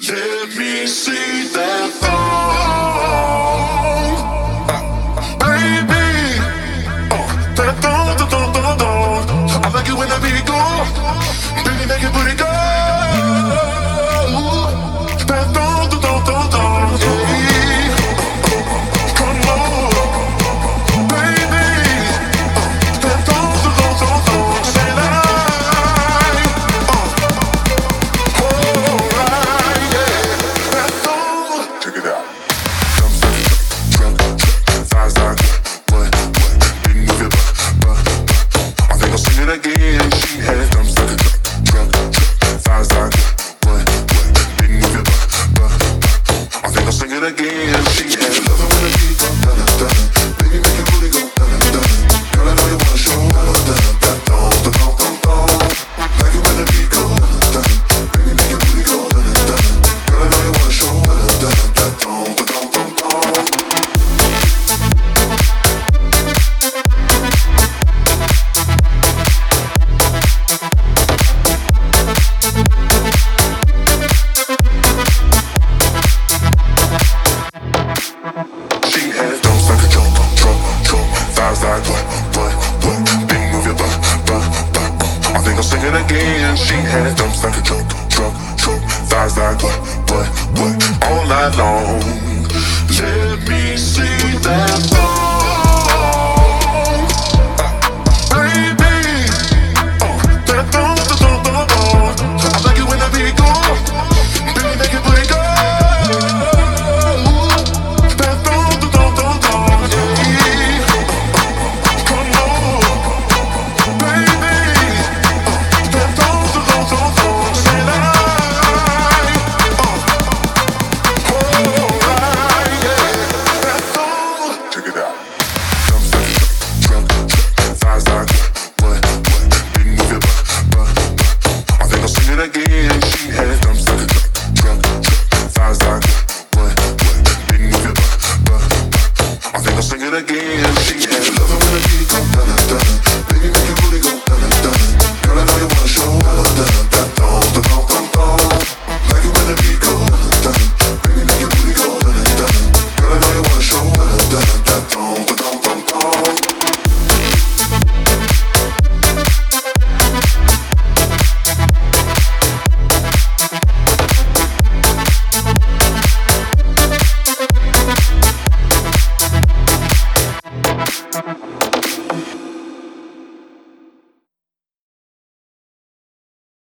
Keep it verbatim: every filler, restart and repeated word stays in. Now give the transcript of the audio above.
Let me see that thong, baby. Oh, that thong, that thong, thong, thong. I like it when the beat go, baby, make it put it go. That thong, that thong, thong, thong. Hey, come on, baby. That thong, that thong, thong, thong. Say that. Check it out. Drunk, drunk, thighs like what, what? Didn't move your butt, butt, butt. I think I'll sing it again. She had dumps like a drunk, drunk, thighs like what, what? Didn't move your butt, butt, butt. I think I'll sing it again. She had love it when the beat go da da da. Baby, make your booty go da da da. Girl, I know you wanna show da da da da da da da da. Like it when the beat go da da da. Baby, make your booty go da da da. Girl, I know you wanna show da da da da da da da. She had those like a drunk, drunk, drunk. Thighs like what, what, what? Big move your butt, butt, butt. I think I'll sing it again. She had dumps like a drunk, drunk, drunk. Thighs like what, what, what? All night long. Let me see that.